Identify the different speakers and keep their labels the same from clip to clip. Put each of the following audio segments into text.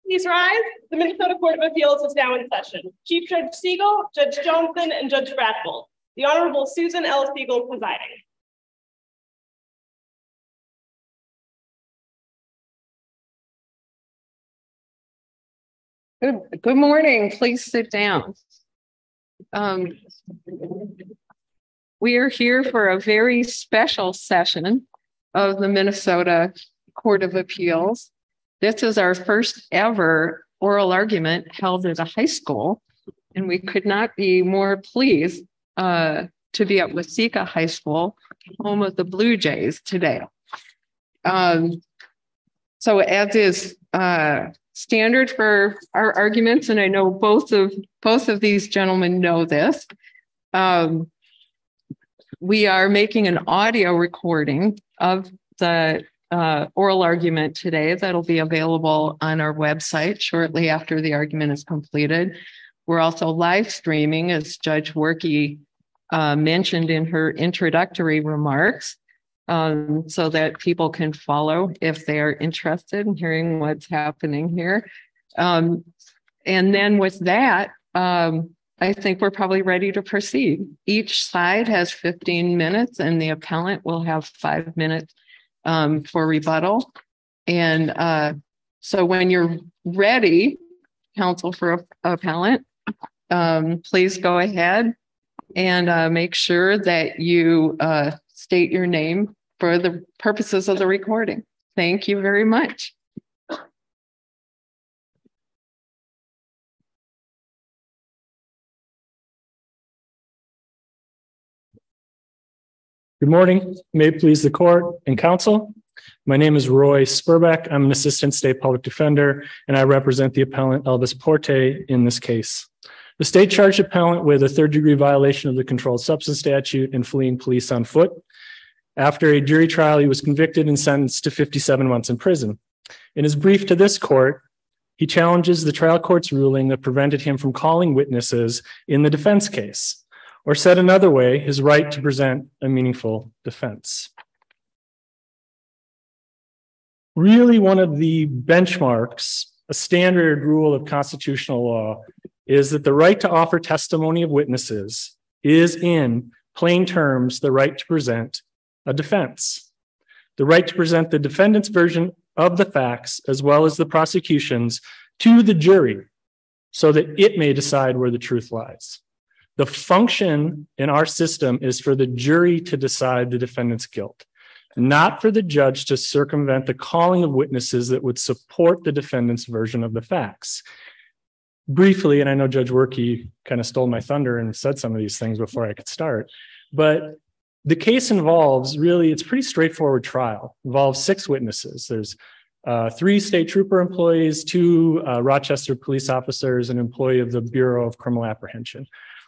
Speaker 1: Please rise. The Minnesota Court of Appeals is now in session. Chief Judge Siegel, Judge Johnson, and Judge Bradford. The Honorable Susan L. Siegel presiding.
Speaker 2: Good morning. Please sit down. We are here for a very special session of the Minnesota Court of Appeals. This is our first ever oral argument held at a high school, and we could not be more pleased to be at Waseca High School, home of the Blue Jays today. So as is standard for our arguments, and I know both of these gentlemen know this, we are making an audio recording of the oral argument today that'll be available on our website shortly after the argument is completed. We're also live streaming, as Judge Werke mentioned in her introductory remarks, so that people can follow if they are interested in hearing what's happening here. And then with that, I think we're probably ready to proceed. Each side has 15 minutes and the appellant will have 5 minutes for rebuttal. And so when you're ready, counsel for appellant, please go ahead and make sure that you state your name for the purposes of the recording. Thank you very much.
Speaker 3: Good morning. May it please the court and counsel. My name is Roy Spurbeck. I'm an assistant state public defender, and I represent the appellant Elvis Porte in this case. The state charged appellant with a third-degree violation of the controlled substance statute and fleeing police on foot. After a jury trial, he was convicted and sentenced to 57 months in prison. In his brief to this court, he challenges the trial court's ruling that prevented him from calling witnesses in the defense case, or said another way, his right to present a meaningful defense. Really, one of the benchmarks, a standard rule of constitutional law, is that the right to offer testimony of witnesses is, in plain terms, the right to present a defense. The right to present the defendant's version of the facts, as well as the prosecution's, to the jury, so that it may decide where the truth lies. The function in our system is for the jury to decide the defendant's guilt, not for the judge to circumvent the calling of witnesses that would support the defendant's version of the facts. Briefly, and I know Judge Werke kind of stole my thunder and said some of these things before I could start, but the case involves really, it's a pretty straightforward trial. It involves 6 witnesses. There's 3 state trooper employees, 2 Rochester police officers, an employee of the Bureau of Criminal Apprehension.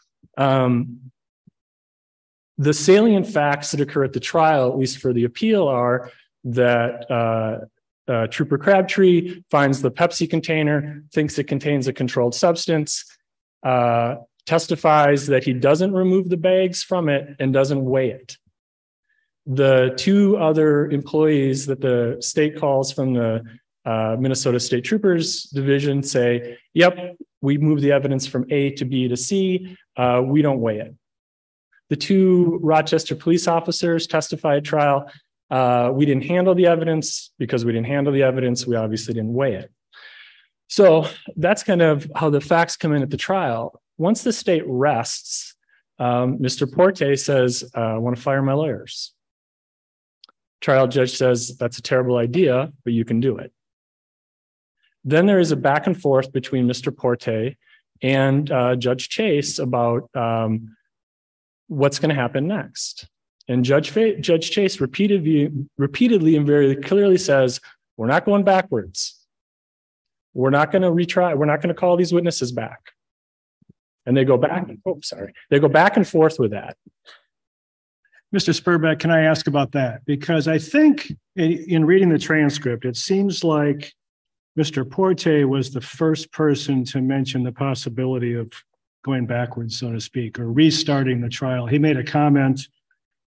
Speaker 3: The salient facts that occur at the trial, at least for the appeal, are that Trooper Crabtree finds the Pepsi container, thinks it contains a controlled substance, testifies that he doesn't remove the bags from it and doesn't weigh it. The 2 other employees that the state calls from the Minnesota State Troopers Division say, yep, we moved the evidence from A to B to C, we don't weigh it. The 2 Rochester police officers testify at trial, we didn't handle the evidence. Because we didn't handle the evidence, we obviously didn't weigh it. So that's kind of how the facts come in at the trial. Once the state rests, Mr. Porte says, I want to fire my lawyers. Trial judge says, that's a terrible idea, but you can do it. Then there is a back and forth between Mr. Porte and Judge Chase about what's going to happen next. And Judge Chase repeatedly and very clearly says, we're not going backwards. We're not going to retry. We're not going to call these witnesses back. And they go back. They go back and forth with that.
Speaker 4: Mr. Spurbeck, can I ask about that? Because I think in reading the transcript, it seems like Mr. Porte was the first person to mention the possibility of going backwards, so to speak, or restarting the trial. He made a comment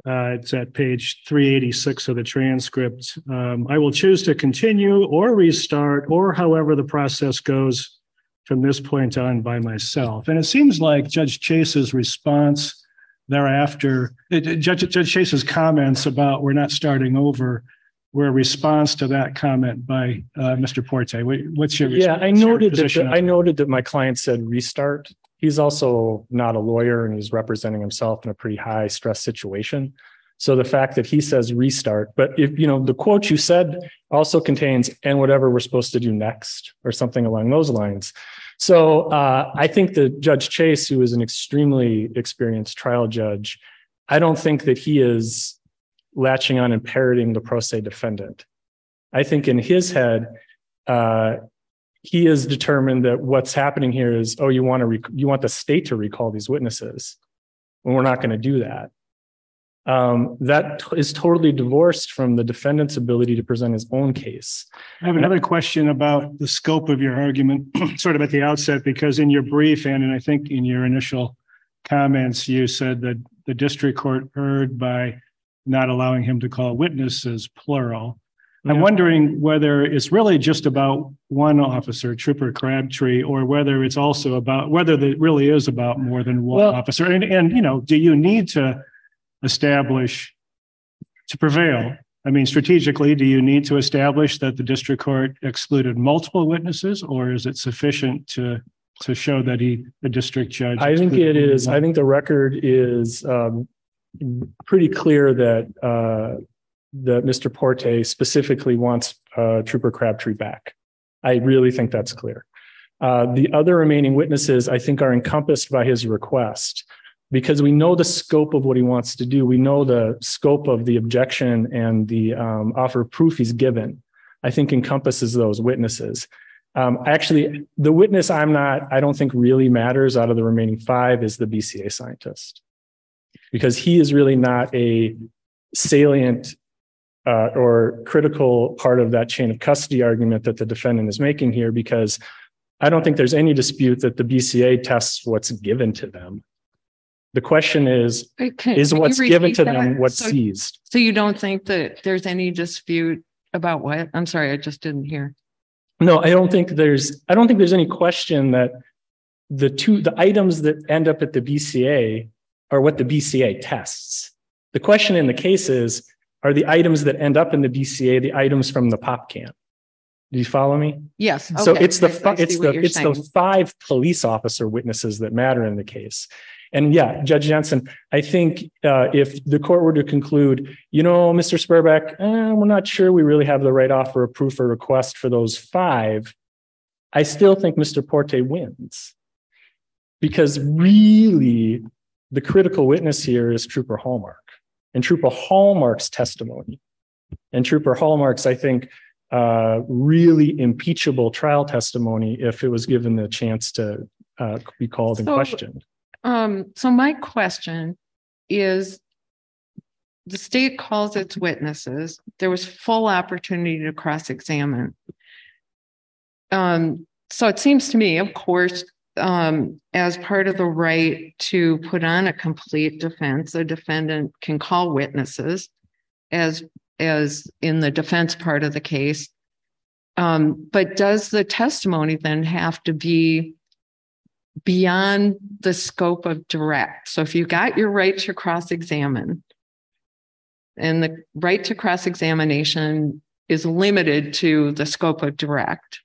Speaker 4: It's at page 386 of the transcript. I will choose to continue or restart or however the process goes from this point on by myself. And it seems like Judge Chase's response thereafter, Judge Chase's comments about we're not starting over were a response to that comment by Mr. Porte. What's your
Speaker 3: I noted that my client said restart. He's also not a lawyer and he's representing himself in a pretty high stress situation. So the fact that he says restart, but if the quote you said also contains and whatever we're supposed to do next or something along those lines. So I think that Judge Chase, who is an extremely experienced trial judge, I don't think that he is latching on and parroting the pro se defendant. I think in his head, he is determined that what's happening here is, you want the state to recall these witnesses, and we're not going to do that. That is totally divorced from the defendant's ability to present his own case.
Speaker 4: I have another question about the scope of your argument, sort of at the outset, because in your brief and I think in your initial comments, you said that the district court erred by not allowing him to call witnesses, plural. Yeah. I'm wondering whether it's really just about one officer, Trooper Crabtree, or whether it's also about whether it really is about more than one officer. And do you need to establish to prevail? I mean, strategically, do you need to establish that the district court excluded multiple witnesses, or is it sufficient to show that the district judge?
Speaker 3: I think it is. I think the record is pretty clear that Mr. Porte specifically wants Trooper Crabtree back. I really think that's clear. The other remaining witnesses, I think, are encompassed by his request because we know the scope of what he wants to do. We know the scope of the objection and the offer of proof he's given, I think encompasses those witnesses. Actually, the witness I don't think really matters out of the remaining 5 is the BCA scientist, because he is really not a salient or critical part of that chain of custody argument that the defendant is making here, because I don't think there's any dispute that the BCA tests what's given to them. The question is what's given to them what's seized?
Speaker 2: So you don't think that there's any dispute about what? I'm sorry, I just didn't hear.
Speaker 3: No, I don't think there's any question that the items that end up at the BCA are what the BCA tests. The question in the case is, are the items that end up in the BCA the items from the pop can? Do you follow me?
Speaker 2: Yes. Okay.
Speaker 3: So it's the 5 police officer witnesses that matter in the case. And yeah, Judge Jensen, I think if the court were to conclude, Mr. Sperbeck, we're not sure we really have the right offer of proof or request for those 5, I still think Mr. Porte wins. Because really, the critical witness here is Trooper Hallmark and Trooper Hallmark's testimony. And Trooper Hallmark's, I think, really impeachable trial testimony if it was given the chance to be called and questioned.
Speaker 2: So my question is, the state calls its witnesses. There was full opportunity to cross-examine. So it seems to me, of course, as part of the right to put on a complete defense, a defendant can call witnesses as in the defense part of the case. But does the testimony then have to be beyond the scope of direct? So if you got your right to cross-examine, and the right to cross-examination is limited to the scope of direct,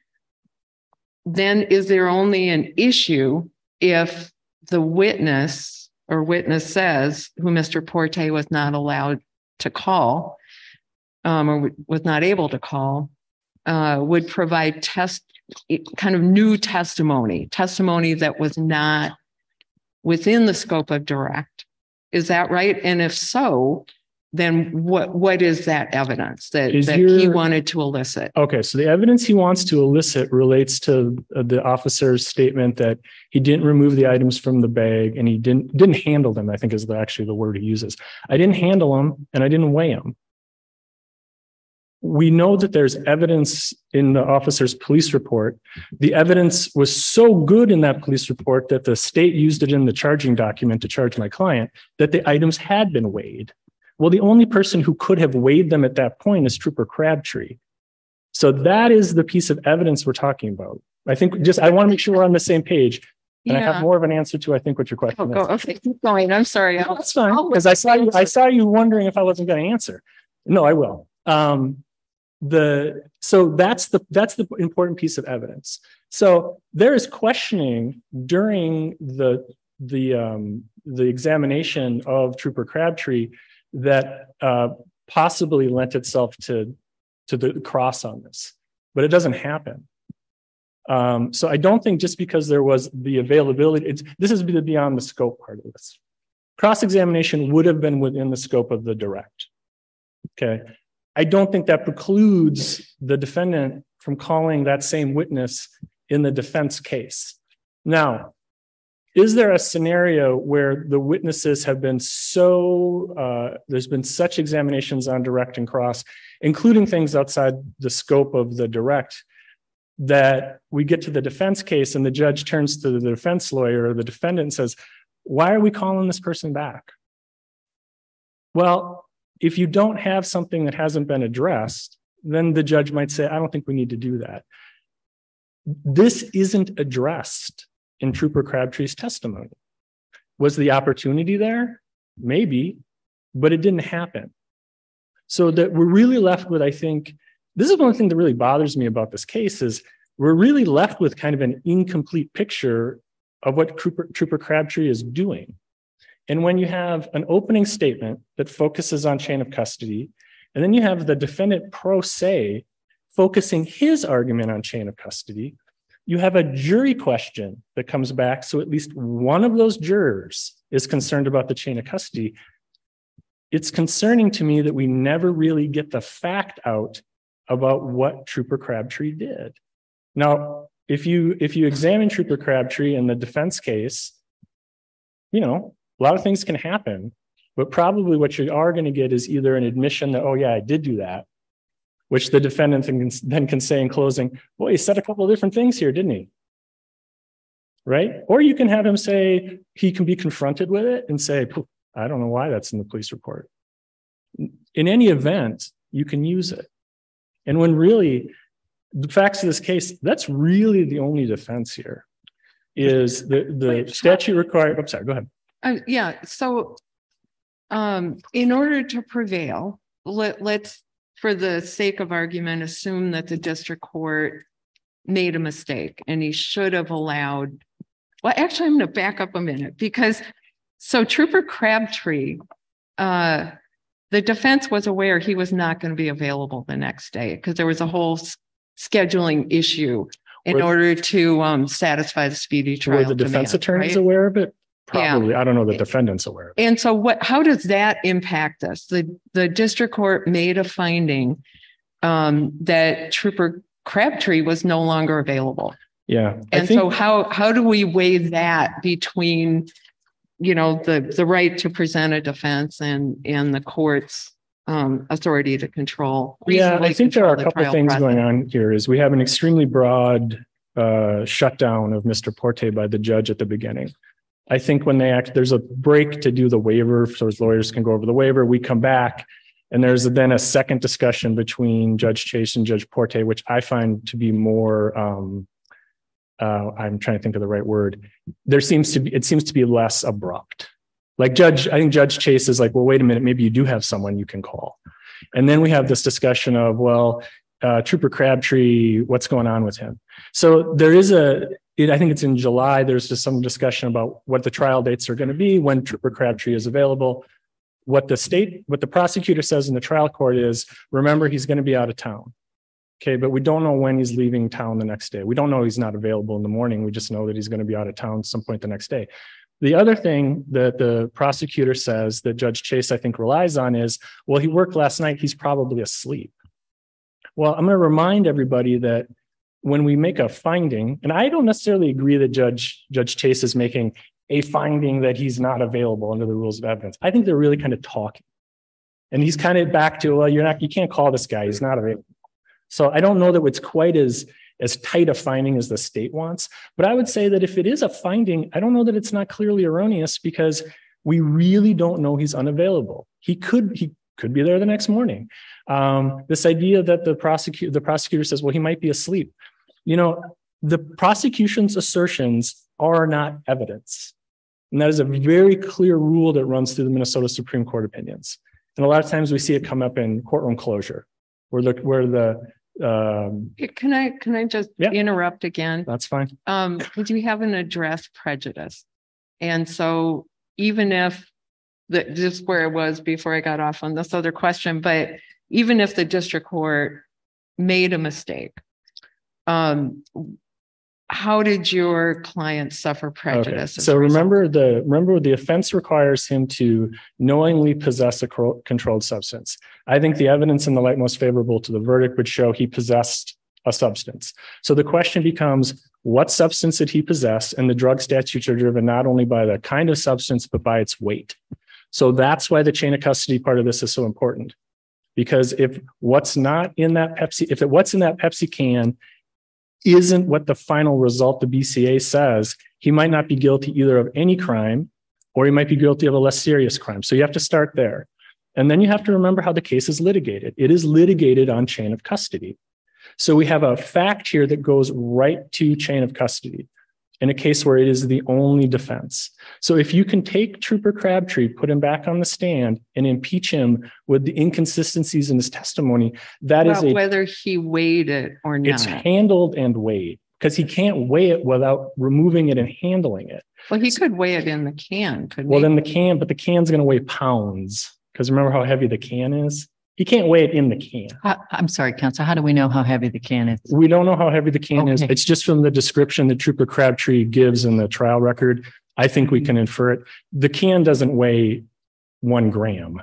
Speaker 2: then is there only an issue if the witness or witness says, who Mr. Porte was not allowed to call or was not able to call, would provide kind of new testimony that was not within the scope of direct. Is that right? And if so, then what is that evidence that he wanted to elicit? Okay,
Speaker 3: so the evidence he wants to elicit relates to the officer's statement that he didn't remove the items from the bag and he didn't handle them, I think is actually the word he uses. I didn't handle them and I didn't weigh them. We know that there's evidence in the officer's police report. The evidence was so good in that police report that the state used it in the charging document to charge my client that the items had been weighed. Well, the only person who could have weighed them at that point is Trooper Crabtree. So that is the piece of evidence we're talking about. I think I want to make sure we're on the same page. And I have more of an answer to, I think, what your question is.
Speaker 2: Okay, keep going. I'm sorry.
Speaker 3: That's fine, because I saw you wondering if I wasn't going to answer. No, I will. So that's the important piece of evidence. So there is questioning during the examination of Trooper Crabtree that possibly lent itself to the cross on this, but it doesn't happen. So I don't think just because there was the availability, this is beyond the scope part of this. Cross-examination would have been within the scope of the direct. Okay. I don't think that precludes the defendant from calling that same witness in the defense case. Now, is there a scenario where the witnesses have been there's been such examinations on direct and cross, including things outside the scope of the direct, that we get to the defense case and the judge turns to the defense lawyer or the defendant and says, why are we calling this person back? Well, if you don't have something that hasn't been addressed, then the judge might say, I don't think we need to do that. This isn't addressed in Trooper Crabtree's testimony. Was the opportunity there? Maybe, but it didn't happen. So that we're really left with, I think, this is one thing that really bothers me about this case is we're really left with kind of an incomplete picture of what Trooper Crabtree is doing. And when you have an opening statement that focuses on chain of custody, and then you have the defendant pro se focusing his argument on chain of custody, you have a jury question that comes back. So at least one of those jurors is concerned about the chain of custody. It's concerning to me that we never really get the fact out about what Trooper Crabtree did. Now, if you examine Trooper Crabtree in the defense case, a lot of things can happen, but probably what you are going to get is either an admission that, oh yeah, I did do that, which the defendant then can say in closing, well, he said a couple of different things here, didn't he? Right? Or you can have him say, he can be confronted with it and say, I don't know why that's in the police report. In any event, you can use it. And when really, the facts of this case, that's really the only defense here, is the statute required, I'm sorry, go ahead.
Speaker 2: So in order to prevail, let's, for the sake of argument, assume that the district court made a mistake and he should have allowed, well, actually, I'm going to back up a minute because, so Trooper Crabtree, the defense was aware he was not going to be available the next day because there was a whole scheduling issue in order to satisfy the speedy trial.
Speaker 3: Were the defense attorneys aware of it? Probably. Yeah. I don't know the defendant's aware of it.
Speaker 2: And so how does that impact us? The district court made a finding that Trooper Crabtree was no longer available.
Speaker 3: Yeah.
Speaker 2: And so how do we weigh that between, the right to present a defense and the court's authority to control?
Speaker 3: Yeah, I think there are a couple of things going on here. Is we have an extremely broad shutdown of Mr. Porte by the judge at the beginning. I think when there's a break to do the waiver, so his lawyers can go over the waiver. We come back, and there's then a second discussion between Judge Chase and Judge Porte, which I find to be more. I'm trying to think of the right word. It seems to be less abrupt. I think Judge Chase is like, well, wait a minute, maybe you do have someone you can call, and then we have this discussion of, well, Trooper Crabtree, what's going on with him? So there is I think it's in July, there's just some discussion about what the trial dates are going to be, when Trooper Crabtree is available. What the prosecutor says in the trial court is, remember, he's going to be out of town. Okay, but we don't know when he's leaving town the next day. We don't know he's not available in the morning. We just know that he's going to be out of town some point the next day. The other thing that the prosecutor says that Judge Chase, I think, relies on is, well, he worked last night, he's probably asleep. Well, I'm going to remind everybody that when we make a finding, and I don't necessarily agree that Judge Chase is making a finding that he's not available under the rules of evidence. I think they're really kind of talking. And he's kind of back to, well, you can't call this guy. He's not available. So I don't know that it's quite as tight a finding as the state wants. But I would say that if it is a finding, I don't know that it's not clearly erroneous because we really don't know he's unavailable. He could be there the next morning. This idea that the prosecutor says, well, he might be asleep. The prosecution's assertions are not evidence. And that is a very clear rule that runs through the Minnesota Supreme Court opinions. And a lot of times we see it come up in courtroom closure where the
Speaker 2: Can I just interrupt again?
Speaker 3: That's fine.
Speaker 2: You haven't addressed prejudice. And so even if just where it was before I got off on this other question, but even if the district court made a mistake, how did your client suffer prejudice?
Speaker 3: Okay. So remember the offense requires him to knowingly possess a controlled substance. I think the evidence in the light most favorable to the verdict would show he possessed a substance. So the question becomes, what substance did he possess? And the drug statutes are driven not only by the kind of substance, but by its weight. So that's why the chain of custody part of this is so important. Because if what's in that Pepsi can isn't what the final result the BCA says, he might not be guilty either of any crime or he might be guilty of a less serious crime. So you have to start there. And then you have to remember how the case is litigated. It is litigated on chain of custody. So we have a fact here that goes right to chain of custody in a case where it is the only defense. So if you can take Trooper Crabtree, put him back on the stand and impeach him with the inconsistencies in his testimony, that is
Speaker 2: whether he weighed it or not.
Speaker 3: It's handled and weighed because he can't weigh it without removing it and handling it.
Speaker 2: Well, he could weigh it in the can, couldn't he?
Speaker 3: Well, then the can's going to weigh pounds because remember how heavy the can is? He can't weigh it in the can.
Speaker 5: I'm sorry, counsel. How do we know how heavy the can is?
Speaker 3: We don't know how heavy the can is. It's just from the description that Trooper Crabtree gives in the trial record. I think we can infer it. The can doesn't weigh 1 gram.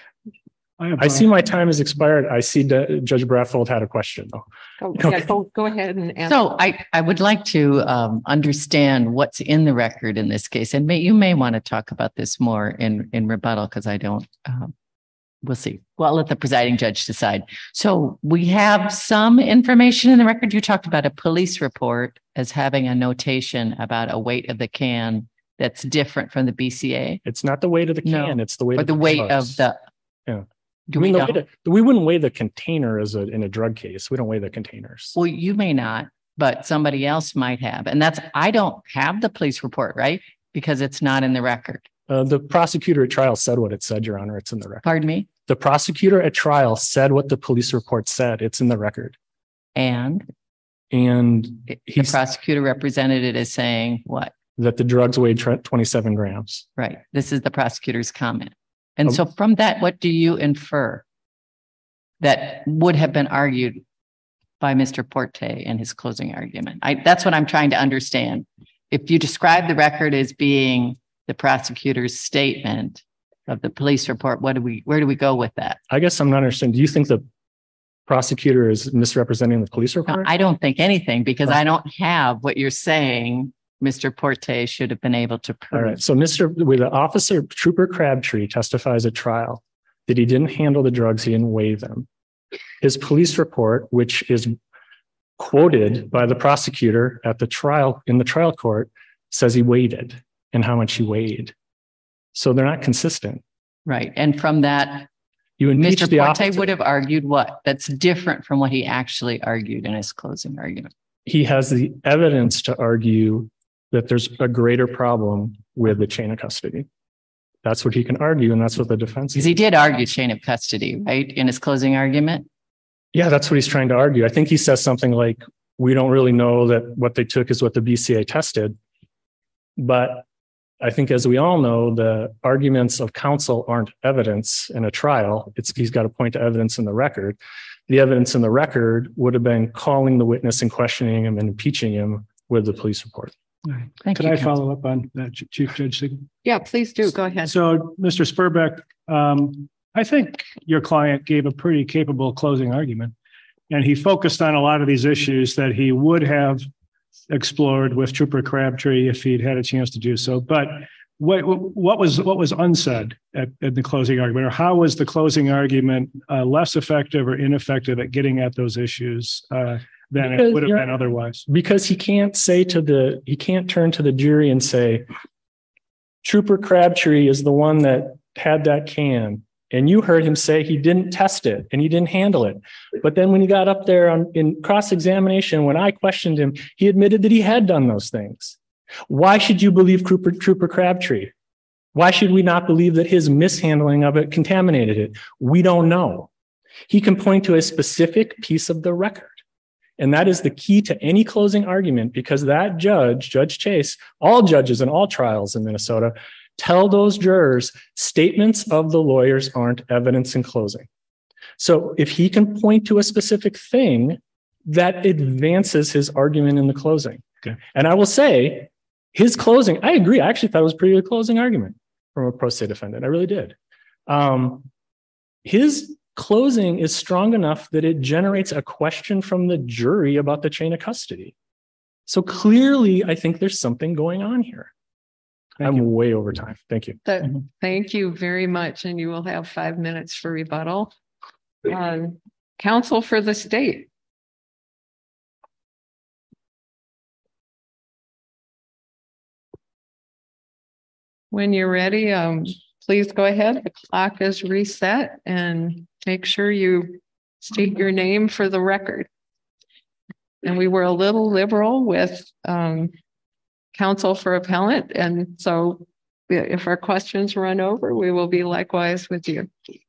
Speaker 3: I see my time has expired. I see Judge Bradfold had a question though.
Speaker 2: Go ahead and answer.
Speaker 5: So I would like to understand what's in the record in this case. And you may want to talk about this more in rebuttal because I don't. We'll see. Well, I'll let the presiding judge decide. So we have some information in the record. You talked about a police report as having a notation about a weight of the can that's different from the BCA.
Speaker 3: It's not the weight of the can. No. It's the weight
Speaker 5: of the weight of the.
Speaker 3: Yeah. We wouldn't weigh the container in a drug case. We don't weigh the containers.
Speaker 5: Well, you may not, but somebody else might have. And I don't have the police report, right? Because it's not in the record.
Speaker 3: The prosecutor at trial said what it said, Your Honor. It's in the record.
Speaker 5: Pardon me?
Speaker 3: The prosecutor at trial said what the police report said. It's in the record.
Speaker 5: And
Speaker 3: the
Speaker 5: prosecutor represented it as saying what?
Speaker 3: That the drugs weighed 27 grams.
Speaker 5: Right. This is the prosecutor's comment. And so from that, what do you infer that would have been argued by Mr. Porte in his closing argument? That's what I'm trying to understand. If you describe the record as being the prosecutor's statement of the police report, where do we go with that?
Speaker 3: I guess I'm not understanding. Do you think the prosecutor is misrepresenting the police report?
Speaker 5: No, I don't think anything because I don't have what you're saying Mr. Porte should have been able to prove.
Speaker 3: All right. So the officer, Trooper Crabtree, testifies at trial that he didn't handle the drugs, he didn't weigh them. His police report, which is quoted by the prosecutor in the trial court, says he weighed it and how much he weighed. So they're not consistent.
Speaker 5: Right. And from that, Mr. Porte would have argued what? That's different from what he actually argued in his closing argument.
Speaker 3: He has the evidence to argue that there's a greater problem with the chain of custody. That's what he can argue, and that's what the defense.
Speaker 5: Because he did argue chain of custody, right, in his closing argument?
Speaker 3: Yeah, that's what he's trying to argue. I think he says something like, we don't really know that what they took is what the BCA tested. But I think, as we all know, the arguments of counsel aren't evidence in a trial. He's got to point to evidence in the record. The evidence in the record would have been calling the witness and questioning him and impeaching him with the police report.
Speaker 4: All right. Could I follow up on that, Chief Judge Siegel?
Speaker 2: Yeah, please do. Go ahead.
Speaker 4: So, Mr. Spurbeck, I think your client gave a pretty capable closing argument, and he focused on a lot of these issues that he would have explored with Trooper Crabtree if he'd had a chance to do so. But what was unsaid at the closing argument, or how was the closing argument less effective or ineffective at getting at those issues than it would have been otherwise?
Speaker 3: Because he can't turn to the jury and say, Trooper Crabtree is the one that had that can. And you heard him say he didn't test it and he didn't handle it. But then when he got up there in cross-examination, when I questioned him, he admitted that he had done those things. Why should you believe Trooper Crabtree? Why should we not believe that his mishandling of it contaminated it? We don't know. He can point to a specific piece of the record. And that is the key to any closing argument, because that Judge Chase, all judges in all trials in Minnesota, tell those jurors statements of the lawyers aren't evidence in closing. So if he can point to a specific thing, that advances his argument in the closing.
Speaker 4: Okay.
Speaker 3: And I will say his closing, I agree. I actually thought it was a pretty good closing argument from a pro se defendant. I really did. His closing is strong enough that it generates a question from the jury about the chain of custody. So clearly, I think there's something going on here. I'm way over time. Thank you.
Speaker 2: Thank you very much. And you will have 5 minutes for rebuttal. Counsel for the state. When you're ready, please go ahead. The clock is reset and make sure you state your name for the record. And we were a little liberal with counsel for appellant. And so if our questions run over, we will be likewise with you.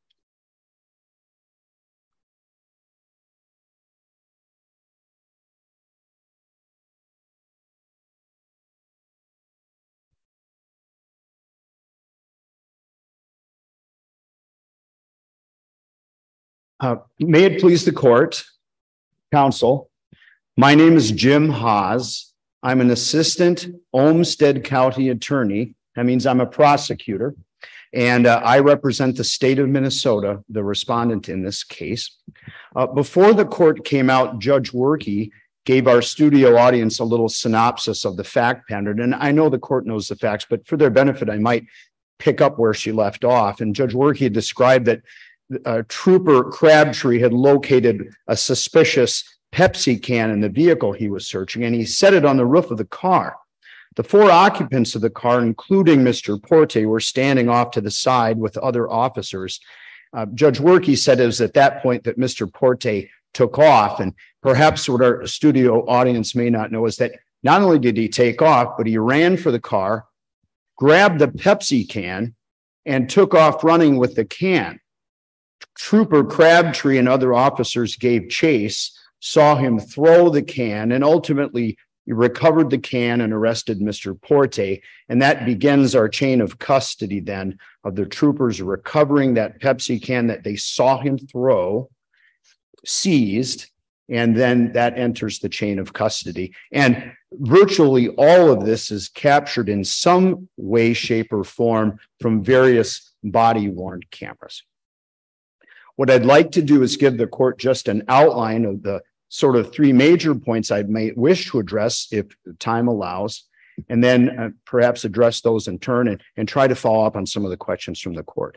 Speaker 6: May it please the court, counsel. My name is Jim Haas. I'm an assistant Olmsted County attorney. That means I'm a prosecutor, and I represent the state of Minnesota, the respondent in this case. Before the court came out, Judge Werke gave our studio audience a little synopsis of the fact pattern. And I know the court knows the facts, but for their benefit, I might pick up where she left off. And Judge Werke described that Trooper Crabtree had located a suspicious Pepsi can in the vehicle he was searching, and he set it on the roof of the car. The 4 occupants of the car, including Mr. Porte, were standing off to the side with other officers. Judge Werke said it was at that point that Mr. Porte took off, and perhaps what our studio audience may not know is that not only did he take off, but he ran for the car, grabbed the Pepsi can, and took off running with the can. Trooper Crabtree and other officers gave chase, saw him throw the can, and ultimately recovered the can and arrested Mr. Porte. And that begins our chain of custody then of the troopers recovering that Pepsi can that they saw him throw, seized, and then that enters the chain of custody. And virtually all of this is captured in some way, shape, or form from various body-worn cameras. What I'd like to do is give the court just an outline of the sort of 3 major points I may wish to address if time allows, and then perhaps address those in turn and try to follow up on some of the questions from the court.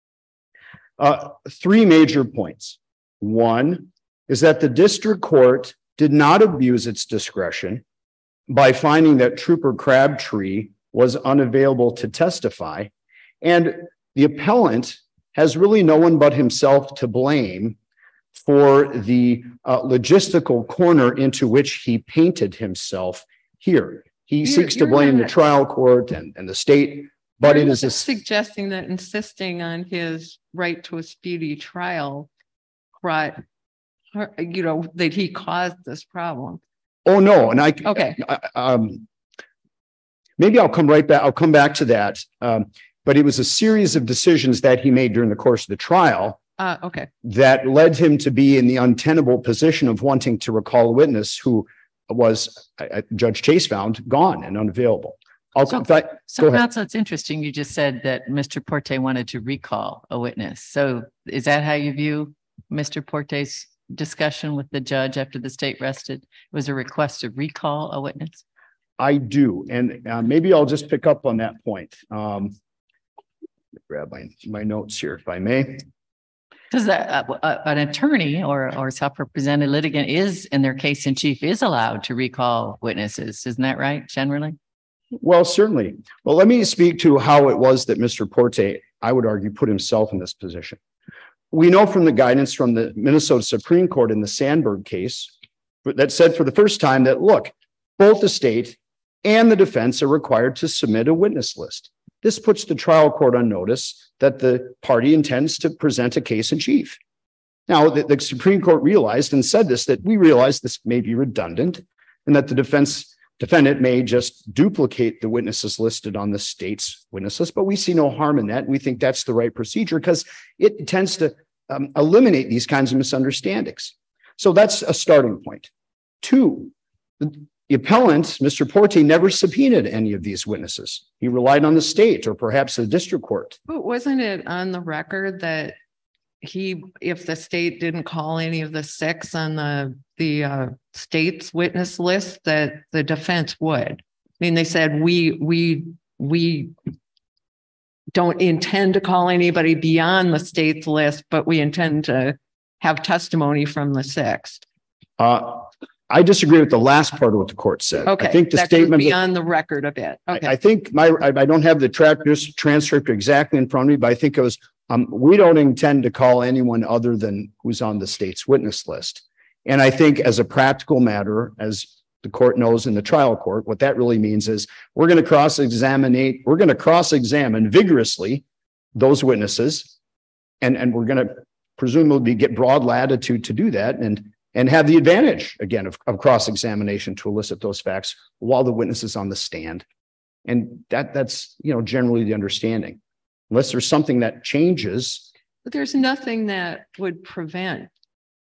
Speaker 6: 3 major points. 1 is that the district court did not abuse its discretion by finding that Trooper Crabtree was unavailable to testify, and the appellant has really no one but himself to blame for the logistical corner into which he painted himself here. He seeks to blame the trial court and the state, but it is
Speaker 2: suggesting that insisting on his right to a speedy trial, that he caused this problem.
Speaker 6: Oh no, and
Speaker 2: okay.
Speaker 6: Maybe I'll come right back. I'll come back to that. But it was a series of decisions that he made during the course of the trial that led him to be in the untenable position of wanting to recall a witness who was, Judge Chase found, gone and unavailable.
Speaker 5: So counsel, it's interesting. You just said that Mr. Porte wanted to recall a witness. So is that how you view Mr. Porte's discussion with the judge after the state rested? It was a request to recall a witness?
Speaker 6: I do. And maybe I'll just pick up on that point. Grab my notes here, if I may.
Speaker 5: Because an attorney or self-represented litigant is, in their case in chief, is allowed to recall witnesses. Isn't that right, generally?
Speaker 6: Well, certainly. Well, let me speak to how it was that Mr. Porte, I would argue, put himself in this position. We know from the guidance from the Minnesota Supreme Court in the Sandberg case that said for the first time that, look, both the state and the defense are required to submit a witness list. This puts the trial court on notice that the party intends to present a case in chief. Now, the Supreme Court realized and said this, that we realize this may be redundant and that the defendant may just duplicate the witnesses listed on the state's witness list, but we see no harm in that. We think that's the right procedure because it tends to eliminate these kinds of misunderstandings. So that's a starting point. Two, the appellant, Mr. Porte, never subpoenaed any of these witnesses. He relied on the state or perhaps the district court.
Speaker 2: But wasn't it on the record that if the state didn't call any of the 6 on the state's witness list, that the defense would? I mean, they said, we don't intend to call anybody beyond the state's list, but we intend to have testimony from the 6.
Speaker 6: I disagree with the last part of what the court said.
Speaker 2: Okay,
Speaker 6: I think the
Speaker 2: that
Speaker 6: statement
Speaker 2: goes beyond the record a bit. Okay.
Speaker 6: I think I don't have the transcript exactly in front of me, but I think it was, we don't intend to call anyone other than who's on the state's witness list. And I think as a practical matter, as the court knows in the trial court, what that really means is we're going to cross-examine vigorously those witnesses, and we're going to presumably get broad latitude to do that and have the advantage, again, of cross-examination to elicit those facts while the witness is on the stand. And that's, generally the understanding. Unless there's something that changes.
Speaker 2: But there's nothing that would prevent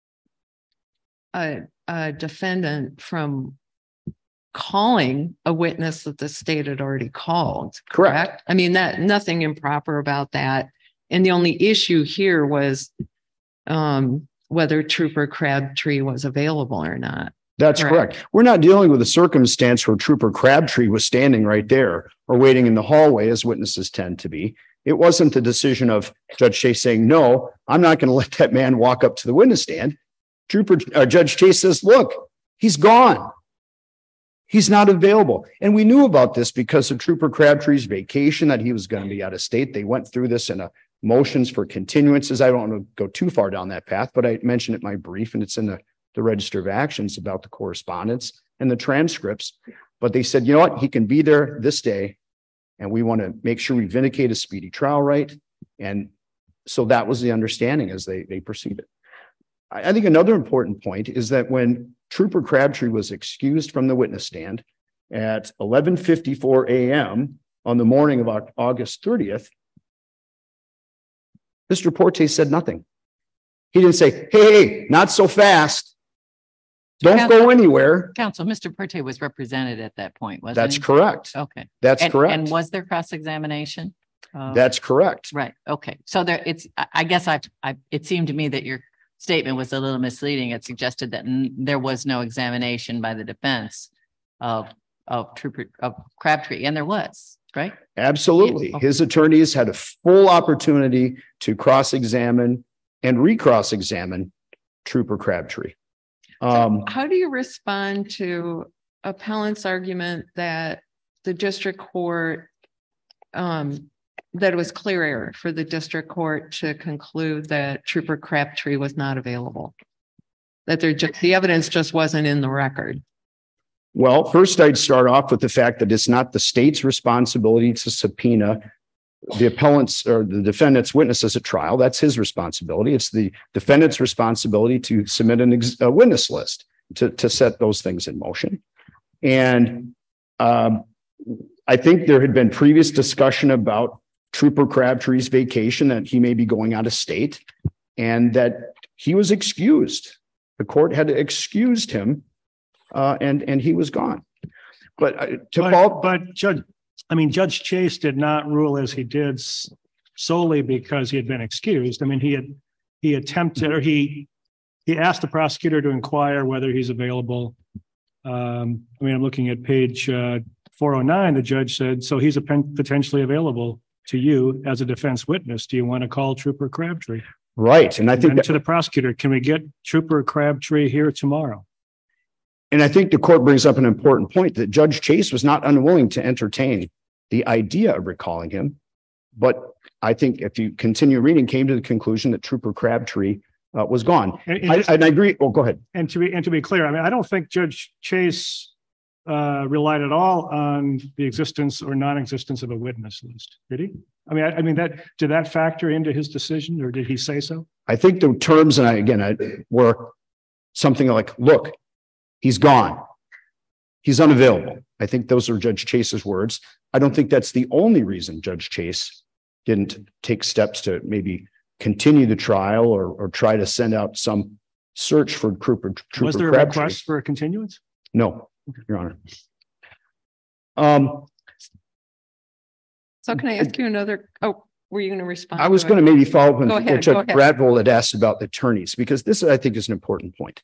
Speaker 2: a defendant from calling a witness that the state had already called. Correct? I mean, nothing improper about that. And the only issue here was whether Trooper Crabtree was available or not.
Speaker 6: That's correct. We're not dealing with a circumstance where Trooper Crabtree was standing right there or waiting in the hallway, as witnesses tend to be. It wasn't the decision of Judge Chase saying, no, I'm not going to let that man walk up to the witness stand. Judge Chase says, look, he's gone. He's not available. And we knew about this because of Trooper Crabtree's vacation, that he was going to be out of state. They went through this in a motions for continuances. I don't want to go too far down that path, but I mentioned it in my brief, and it's in the Register of Actions about the correspondence and the transcripts. But they said, you know what, he can be there this day, and we want to make sure we vindicate a speedy trial right. And so that was the understanding as they proceeded. I think another important point is that when Trooper Crabtree was excused from the witness stand at 11:54 a.m. on the morning of August 30th, Mr. Porte said nothing. He didn't say, hey, not so fast. Don't go anywhere.
Speaker 5: Counsel, Mr. Porte was represented at that point, wasn't
Speaker 6: That's
Speaker 5: he?
Speaker 6: correct.
Speaker 5: Okay.
Speaker 6: That's correct.
Speaker 5: And was there cross-examination?
Speaker 6: That's correct.
Speaker 5: Right. Okay. So I guess it seemed to me that your statement was a little misleading. It suggested that there was no examination by the defense of Crabtree, and there was, right?
Speaker 6: Absolutely.
Speaker 5: Yeah.
Speaker 6: His attorneys had a full opportunity to cross-examine and recross-examine Trooper Crabtree.
Speaker 2: How do you respond to appellant's argument that the district court, that it was clear error for the district court to conclude that Trooper Crabtree was not available, that the evidence just wasn't in the record?
Speaker 6: Well, first I'd start off with the fact that it's not the state's responsibility to subpoena the appellant's or the defendant's witnesses at trial. That's his responsibility. It's the defendant's responsibility to submit a witness list to set those things in motion. And I think there had been previous discussion about Trooper Crabtree's vacation, that he may be going out of state, and that he was excused. The court had excused him, and he was gone. But
Speaker 4: Judge Chase did not rule as he did solely because he had been excused. I mean, he attempted, or he asked the prosecutor to inquire whether he's available. I'm looking at page 409. The judge said, so he's potentially available to you as a defense witness. Do you want to call Trooper Crabtree?
Speaker 6: Right. And I think
Speaker 4: And to the prosecutor, can we get Trooper Crabtree here tomorrow?
Speaker 6: And I think the court brings up an important point that Judge Chase was not unwilling to entertain the idea of recalling him. But I think if you continue reading, came to the conclusion that Trooper Crabtree was gone. And I agree. Oh, go ahead.
Speaker 4: And to be clear, I don't think Judge Chase relied at all on the existence or non-existence of a witness list. Did he? Did that factor into his decision, or did he say so?
Speaker 6: I think the terms, were something like, look, he's gone. He's unavailable. I think those are Judge Chase's words. I don't think that's the only reason Judge Chase didn't take steps to maybe continue the trial or try to send out some search for Trooper Crabtree.
Speaker 4: Was there a request for a continuance?
Speaker 6: No, Your Honor.
Speaker 2: So can I ask you another? Oh, were you going to respond?
Speaker 6: I was going to maybe follow up on what Judge
Speaker 2: ahead.
Speaker 6: Bradvold had asked about the attorneys, because this, I think, is an important point.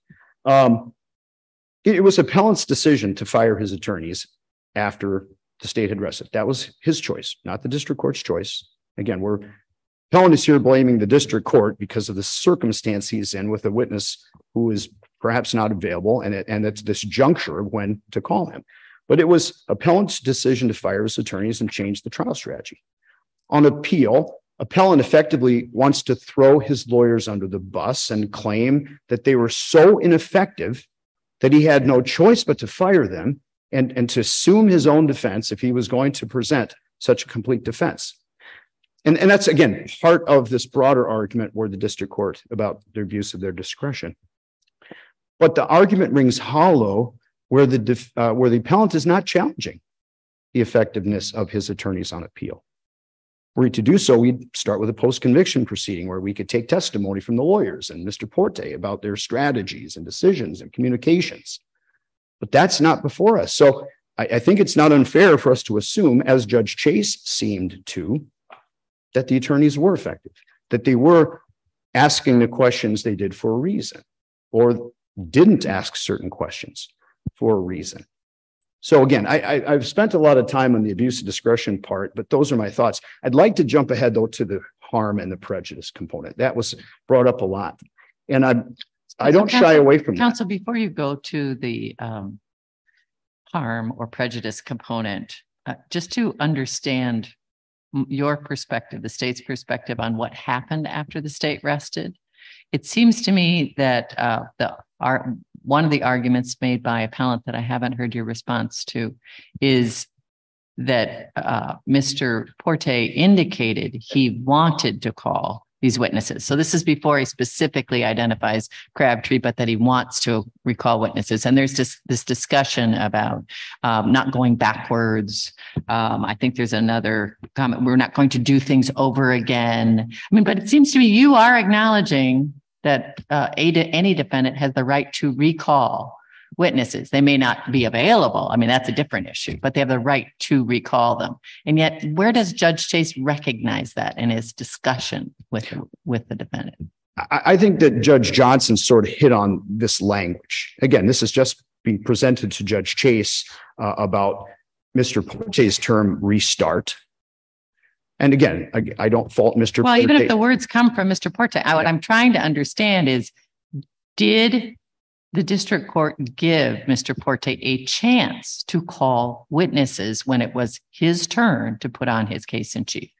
Speaker 6: It was appellant's decision to fire his attorneys after the state had rested. That was his choice, not the district court's choice. Again, appellant is here blaming the district court because of the circumstance he's in with a witness who is perhaps not available, and it's this juncture of when to call him. But it was appellant's decision to fire his attorneys and change the trial strategy. On appeal, appellant effectively wants to throw his lawyers under the bus and claim that they were so ineffective that he had no choice but to fire them and to assume his own defense if he was going to present such a complete defense. And that's, again, part of this broader argument where the district court about their abuse of their discretion. But the argument rings hollow where the appellant is not challenging the effectiveness of his attorneys on appeal. Were to do so, we'd start with a post-conviction proceeding where we could take testimony from the lawyers and Mr. Porte about their strategies and decisions and communications. But that's not before us. So I think it's not unfair for us to assume, as Judge Chase seemed to, that the attorneys were effective, that they were asking the questions they did for a reason, or didn't ask certain questions for a reason. So again, I've spent a lot of time on the abuse of discretion part, but those are my thoughts. I'd like to jump ahead, though, to the harm and the prejudice component. That was brought up a lot. And I don't shy away from that.
Speaker 5: Counsel, before you go to the harm or prejudice component, just to understand your perspective, the state's perspective on what happened after the state rested, it seems to me that one of the arguments made by appellant that I haven't heard your response to is that Mr. Porte indicated he wanted to call these witnesses. So this is before he specifically identifies Crabtree, but that he wants to recall witnesses. And there's this discussion about not going backwards. I think there's another comment. We're not going to do things over again. But it seems to me you are acknowledging that any defendant has the right to recall witnesses. They may not be available. That's a different issue, but they have the right to recall them. And yet, where does Judge Chase recognize that in his discussion with the defendant?
Speaker 6: I think that Judge Johnson sort of hit on this language. Again, this is just being presented to Judge Chase about Mr. Porte's term restart. And again, I don't fault Mr.
Speaker 5: Well,
Speaker 6: Porte.
Speaker 5: even if the words come from Mr. Porte, what I'm trying to understand is, did the district court give Mr. Porte a chance to call witnesses when it was his turn to put on his case in chief?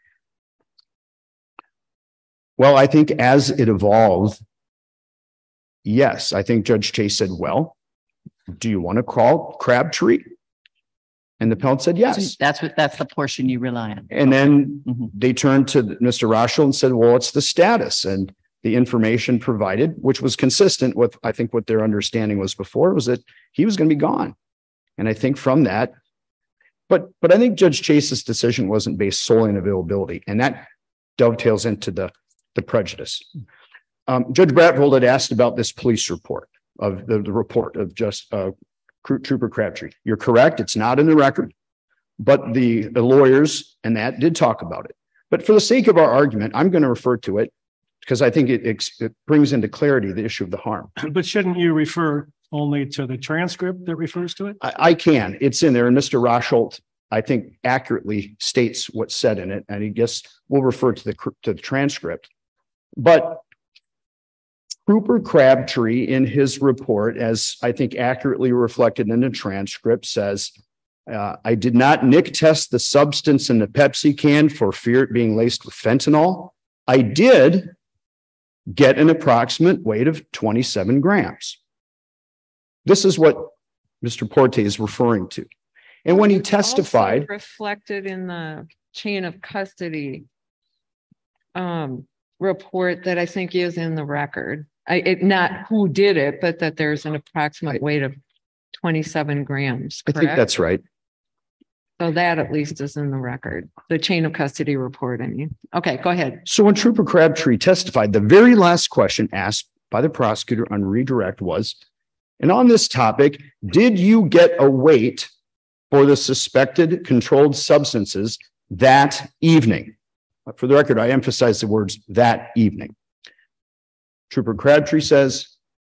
Speaker 6: Well, I think as it evolved, yes, I think Judge Chase said, well, do you want to call Crabtree? And the appellant said yes.
Speaker 5: That's the portion you rely on.
Speaker 6: And then they turned to Mr. Rochel and said, well, what's the status? And the information provided, which was consistent with, I think, what their understanding was before, was that he was going to be gone. And I think from that, but I think Judge Chase's decision wasn't based solely on availability. And that dovetails into the prejudice. Judge Bratvold had asked about this police report of the report of Trooper Crabtree. You're correct. It's not in the record, but the lawyers and that did talk about it. But for the sake of our argument, I'm going to refer to it because I think it brings into clarity the issue of the harm.
Speaker 4: But shouldn't you refer only to the transcript that refers to it?
Speaker 6: I can. It's in there. And Mr. Rosholt, I think, accurately states what's said in it. And I guess we'll refer to the transcript. But Trooper Crabtree, in his report, as I think accurately reflected in the transcript, says, I did not nick test the substance in the Pepsi can for fear it being laced with fentanyl. I did get an approximate weight of 27 grams. This is what Mr. Porte is referring to. And when he testified,
Speaker 2: also reflected in the chain of custody report that I think is in the record. Not who did it, but that there's an approximate weight of 27 grams.
Speaker 6: I think that's right.
Speaker 2: So that at least is in the record, the chain of custody report. I mean, okay, go ahead.
Speaker 6: So when Trooper Crabtree testified, the very last question asked by the prosecutor on redirect was, and on this topic, did you get a weight for the suspected controlled substances that evening? For the record, I emphasize the words that evening. Trooper Crabtree says,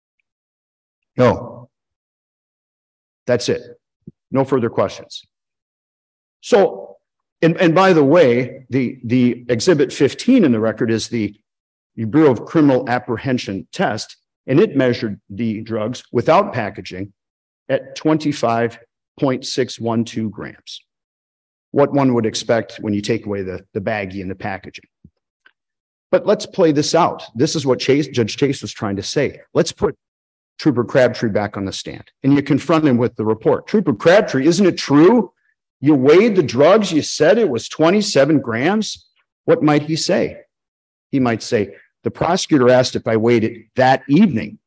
Speaker 6: no. That's it. No further questions. So, and by the way, the exhibit 15 in the record is the Bureau of Criminal Apprehension test, and it measured the drugs without packaging at 25.612 grams. What one would expect when you take away the baggie and the packaging. But let's play this out. This is what Judge Chase was trying to say. Let's put Trooper Crabtree back on the stand, and you confront him with the report. Trooper Crabtree, isn't it true? You weighed the drugs. You said it was 27 grams. What might he say? He might say, the prosecutor asked if I weighed it that evening.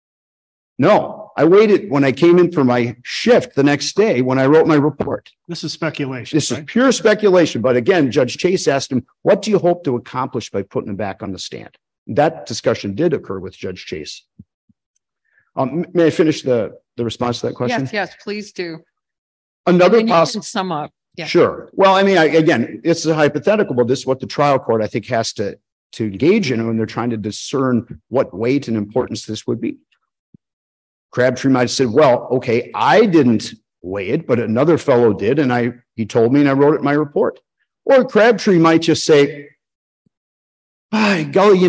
Speaker 6: No, I weighed it when I came in for my shift the next day when I wrote my report.
Speaker 4: This is speculation.
Speaker 6: This is pure speculation. But again, Judge Chase asked him, what do you hope to accomplish by putting him back on the stand? That discussion did occur with Judge Chase. May I finish the response to that question?
Speaker 2: Yes, please do.
Speaker 6: Another possible
Speaker 2: sum up. Yeah.
Speaker 6: Sure. Well, I mean, again, it's a hypothetical, but this is what the trial court, I think, has to engage in when they're trying to discern what weight and importance this would be. Crabtree might have said, well, okay, I didn't weigh it, but another fellow did, and he told me and I wrote it in my report. Or Crabtree might just say, by golly,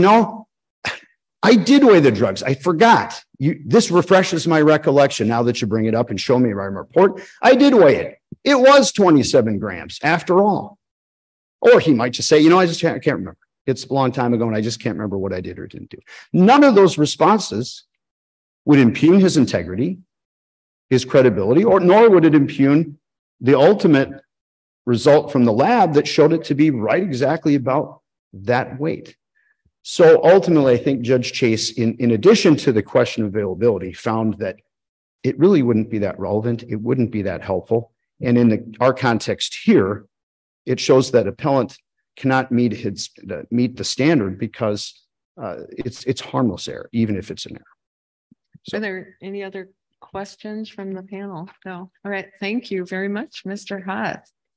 Speaker 6: I did weigh the drugs. I forgot. This refreshes my recollection now that you bring it up and show me my report. I did weigh it. It was 27 grams after all. Or he might just say, I just can't remember. It's a long time ago and I just can't remember what I did or didn't do. None of those responses would impugn his integrity, his credibility, nor would it impugn the ultimate result from the lab that showed it to be right exactly about that weight. So ultimately, I think Judge Chase, in addition to the question of availability, found that it really wouldn't be that relevant. It wouldn't be that helpful. And in our context here, it shows that appellant cannot meet the standard because it's harmless error, even if it's an error. So,
Speaker 2: are there any other questions from the panel? No. All right. Thank you very much, Mr. Haas.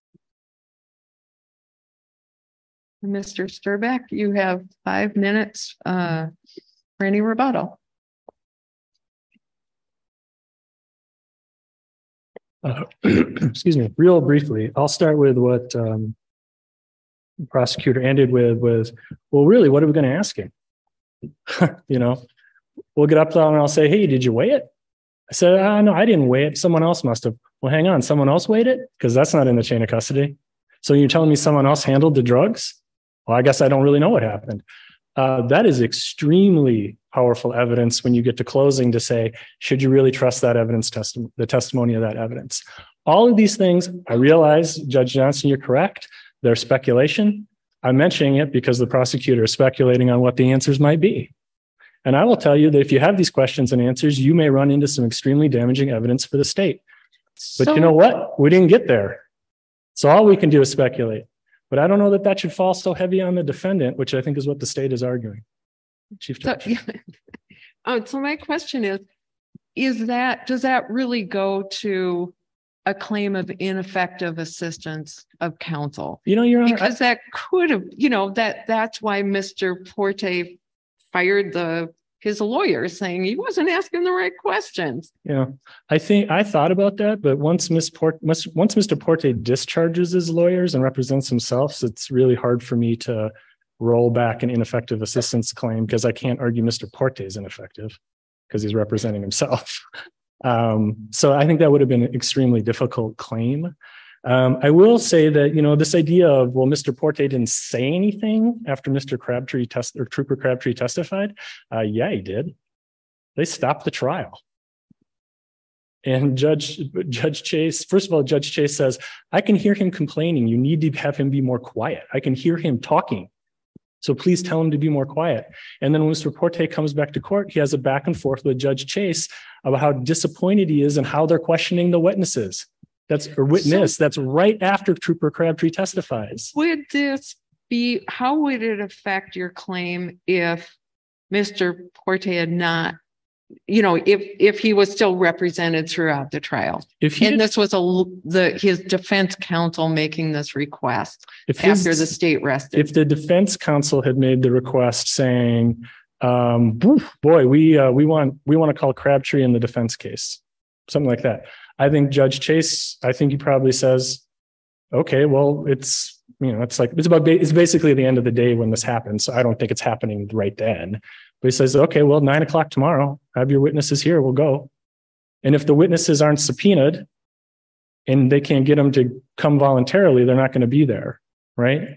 Speaker 2: Mr. Sturbeck, you have 5 minutes for any rebuttal.
Speaker 3: Excuse me, real briefly, I'll start with what the prosecutor ended with was, well, really, what are we going to ask him? We'll get up there and I'll say, hey, did you weigh it? I said, no, I didn't weigh it. Someone else must have. Well, hang on, someone else weighed it? Because that's not in the chain of custody. So you're telling me someone else handled the drugs? Well, I guess I don't really know what happened. That is extremely powerful evidence when you get to closing to say, should you really trust that evidence, the testimony of that evidence? All of these things, I realize, Judge Johnson, you're correct. They're speculation. I'm mentioning it because the prosecutor is speculating on what the answers might be. And I will tell you that if you have these questions and answers, you may run into some extremely damaging evidence for the state. But you know what? We didn't get there. So all we can do is speculate. But I don't know that should fall so heavy on the defendant, which I think is what the state is arguing. Chief Judge.
Speaker 2: So my question does that really go to a claim of ineffective assistance of counsel?
Speaker 3: Your Honor,
Speaker 2: because that could have, that's why Mr. Porte fired the his lawyer saying he wasn't asking the right questions.
Speaker 3: Yeah, I think I thought about that, but once Mr. Porte discharges his lawyers and represents himself, it's really hard for me to roll back an ineffective assistance claim because I can't argue Mr. Porte is ineffective because he's representing himself. So I think that would have been an extremely difficult claim. I will say that, this idea of, well, Mr. Porte didn't say anything after Trooper Crabtree testified. Yeah, he did. They stopped the trial. And Judge Chase, first of all, Judge Chase says, I can hear him complaining. You need to have him be more quiet. I can hear him talking. So please tell him to be more quiet. And then when Mr. Porte comes back to court, he has a back and forth with Judge Chase about how disappointed he is and how they're questioning the witnesses. That's right after Trooper Crabtree testifies.
Speaker 2: How would it affect your claim if Mr. Porte had not, if he was still represented throughout the trial? This was his defense counsel making this request after the state rested.
Speaker 3: If the defense counsel had made the request saying, boy, we want to call Crabtree in the defense case, something like that. I think Judge Chase, he probably says, okay, well, it's basically the end of the day when this happens. So I don't think it's happening right then. But he says, okay, well, 9:00 tomorrow, have your witnesses here, we'll go. And if the witnesses aren't subpoenaed and they can't get them to come voluntarily, they're not going to be there, right?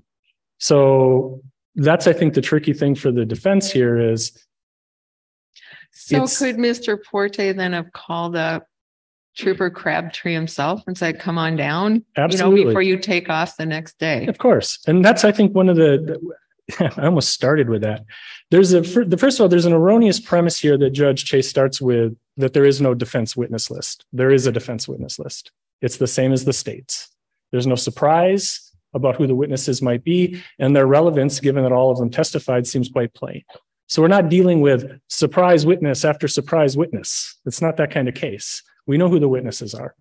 Speaker 3: So that's, I think, the tricky thing for the defense here is.
Speaker 2: So could Mr. Porte then have called up Trooper Crabtree himself and said, come on down,
Speaker 3: absolutely,
Speaker 2: before you take off the next day?
Speaker 3: Of course. And that's, I think, one of I almost started with that. First of all, there's an erroneous premise here that Judge Chase starts with, that there is no defense witness list. There is a defense witness list. It's the same as the state's. There's no surprise about who the witnesses might be, and their relevance, given that all of them testified, seems quite plain. So we're not dealing with surprise witness after surprise witness. It's not that kind of case. We know who the witnesses are.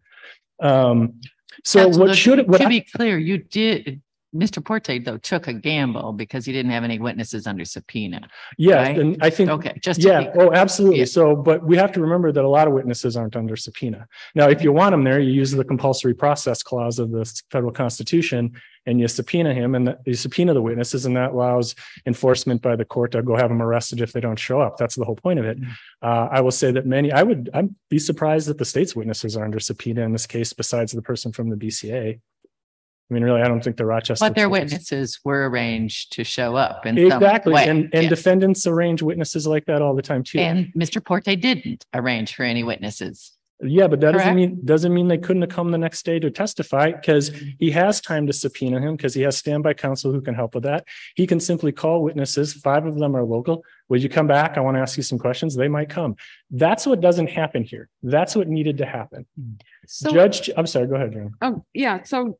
Speaker 5: To be clear, you did. Mr. Porte, though, took a gamble because he didn't have any witnesses under subpoena.
Speaker 3: Yeah,
Speaker 5: right?
Speaker 3: And I think absolutely. Yeah. So, but we have to remember that a lot of witnesses aren't under subpoena. Now, if you want them there, you use the compulsory process clause of the federal constitution, and you subpoena him, and you subpoena the witnesses, and that allows enforcement by the court to go have them arrested if they don't show up. That's the whole point of it. I will say that I'd be surprised that the state's witnesses are under subpoena in this case, besides the person from the BCA. I mean, really, I don't think the Rochester.
Speaker 5: But their witnesses were arranged to show up in
Speaker 3: exactly,
Speaker 5: some way.
Speaker 3: And defendants arrange witnesses like that all the time too.
Speaker 5: And Mr. Porte didn't arrange for any witnesses.
Speaker 3: Yeah, but that doesn't mean they couldn't have come the next day to testify, because he has time to subpoena him, because he has standby counsel who can help with that. He can simply call witnesses. 5 of them are local. Would you come back? I want to ask you some questions. They might come. That's what doesn't happen here. That's what needed to happen. I'm sorry. Go ahead, Jen.
Speaker 2: Oh, yeah. So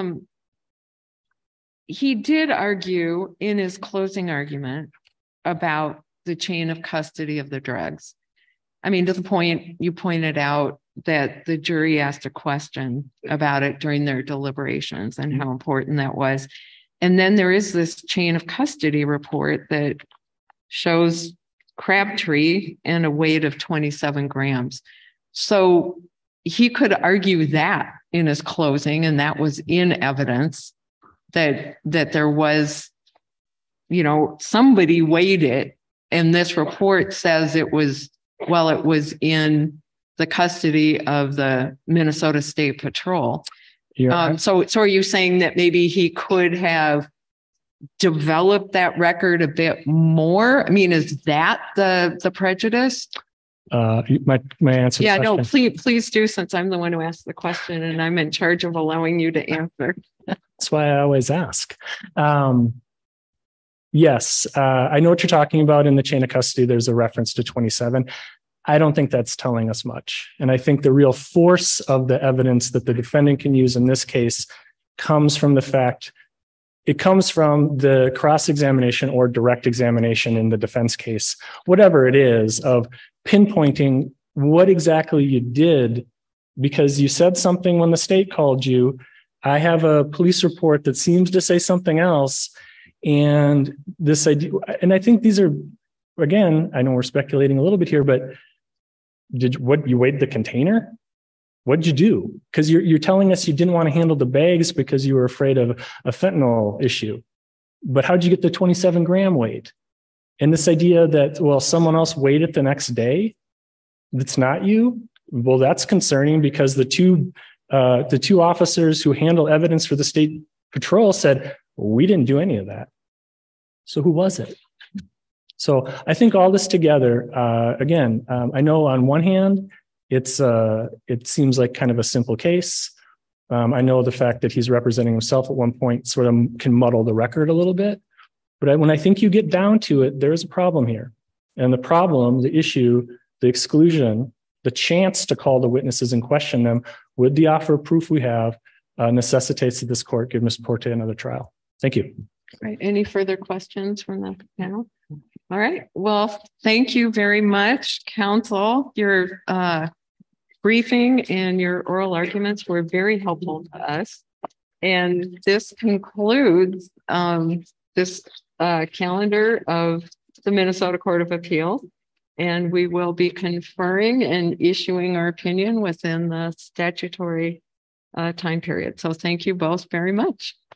Speaker 2: he did argue in his closing argument about the chain of custody of the drugs. I mean, to the point you pointed out that the jury asked a question about it during their deliberations and how important that was. And then there is this chain of custody report that shows Crabtree and a weight of 27 grams. So he could argue that in his closing, and that was in evidence that there was, somebody weighed it, and this report says it was in the custody of the Minnesota State Patrol.
Speaker 3: Yeah.
Speaker 2: So are you saying that maybe he could have developed that record a bit more? I mean, is that the prejudice?
Speaker 3: My answer.
Speaker 2: Yeah, no, please do, since I'm the one who asked the question and I'm in charge of allowing you to answer.
Speaker 3: That's why I always ask. Yes, I know what you're talking about. In the chain of custody, there's a reference to 27. I don't think that's telling us much. And I think the real force of the evidence that the defendant can use in this case comes from the cross-examination or direct examination in the defense case, whatever it is, of pinpointing what exactly you did, because you said something when the state called you. I have a police report that seems to say something else. And this idea, and I think these are again, I know we're speculating a little bit here, but you weighed the container? What'd you do? Because you're telling us you didn't want to handle the bags because you were afraid of a fentanyl issue. But how'd you get the 27 gram weight? And this idea that, well, someone else weighed it the next day, that's not you. Well, that's concerning because the two officers who handle evidence for the state patrol said, well, we didn't do any of that. So who was it? So I think all this together, again, I know on one hand, it seems like kind of a simple case. I know the fact that he's representing himself at one point sort of can muddle the record a little bit. But when I think you get down to it, there is a problem here. And the problem, the issue, the exclusion, the chance to call the witnesses and question them with the offer of proof we have necessitates that this court give Ms. Porte another trial. Thank you.
Speaker 2: Right. Any further questions from the panel? All right. Well, thank you very much, counsel. Your briefing and your oral arguments were very helpful to us. And this concludes this calendar of the Minnesota Court of Appeals. And we will be conferring and issuing our opinion within the statutory time period. So thank you both very much.